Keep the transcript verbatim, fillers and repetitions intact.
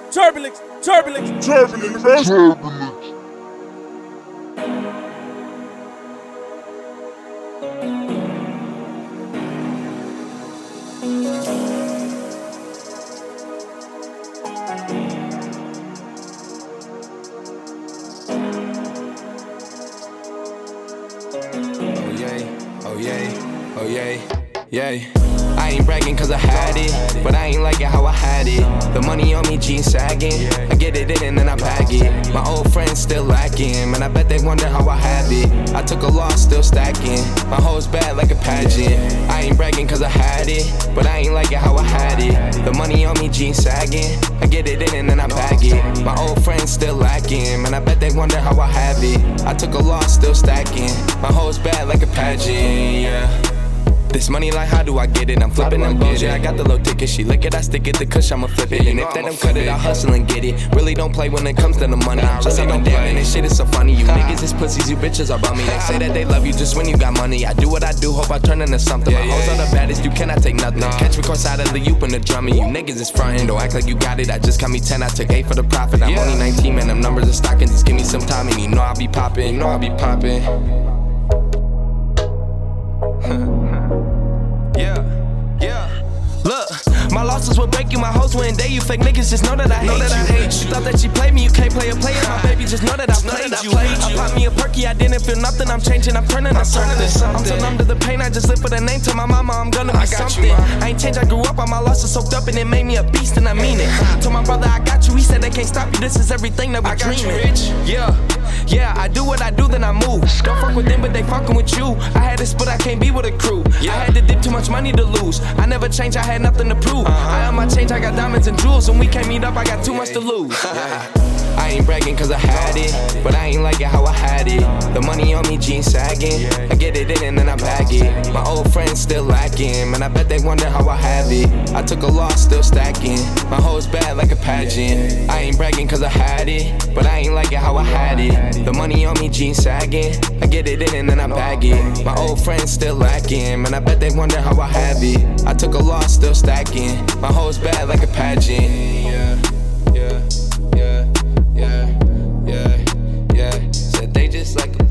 Turbulence, turbulence, Turbulence, turbulence. Oh yeah, oh yeah, oh yeah, yeah. I ain't bragging cause I had it, but I ain't like it how I had it. The money on me, jeans sagging, I get it in and then I bag it. My old friends still lacking, man I bet they wonder how I have it. I took a loss, still stacking, my hoes bad like a pageant. I ain't bragging cause I had it, but I ain't like it how I had it. The money on me, jeans sagging, I get it in and then I bag it. My old friends still lacking, man I bet they wonder how I have it. I took a loss, still stacking, my hoes bad like a pageant, yeah. This money like how do I get it? I'm flipping them bows, yeah I got the low ticket. She lick it, I stick it, the kush I'ma flip it. And if they don't cut it, I hustle and get it. Really don't play when it comes to the money. I'm just really damn and this shit is so funny. You niggas is pussies, you bitches are bummy. They say that they love you just when you got money. I do what I do, hope I turn into something. My hoes are the baddest, you cannot take nothing. Catch me cross-side of the youp in the drumming. You niggas is frontin', don't act like you got it. I just cut me ten, I took eight for the profit. I'm only nineteen, man, them numbers are stocking. Just give me some time and you know I'll be poppin'. You know I'll be poppin'. Look, my losses will break you, my hoes wouldn't dare you. Fake niggas just know that I hate, that you. I hate you. Thought that you played me, you can't play a player. My baby just know that I played you. I popped me a perky, I didn't feel nothing. I'm changing, I'm turning to something. I'm so numb to the pain, I just live for the name. Tell my mama I'm gonna be something. I ain't changed, I grew up, all my losses soaked up and it made me a beast and I mean it. Told my brother I got you, he said they can't stop you. This is everything that we're dreaming. Yeah, yeah, I do what I do, then I move. Don't fuck with them, but they fucking with you. I had this, but I can't be with a crew. I had to dip too much money to lose. I never changed, I had nothing to prove. I on my change, I got diamonds and jewels. When we can't meet up, I got too much to lose. I ain't bragging cause I had it, but I ain't like it how I had it. The money on me, jeans sagging, I get it in and then I bag it. My old friends still lacking, man I bet they wonder how I have it. I took a loss, still stacking, my hoes bad like a pageant. I ain't bragging cause I had it, but I ain't like it how I had it. The money on me, jeans sagging, I get it in and then I bag it. My old friends still lacking, man I bet they wonder how I have it. I took a loss, still stacking, my hoes bad like a pageant. Yeah, yeah, yeah. Yeah, yeah, yeah. Said they just like a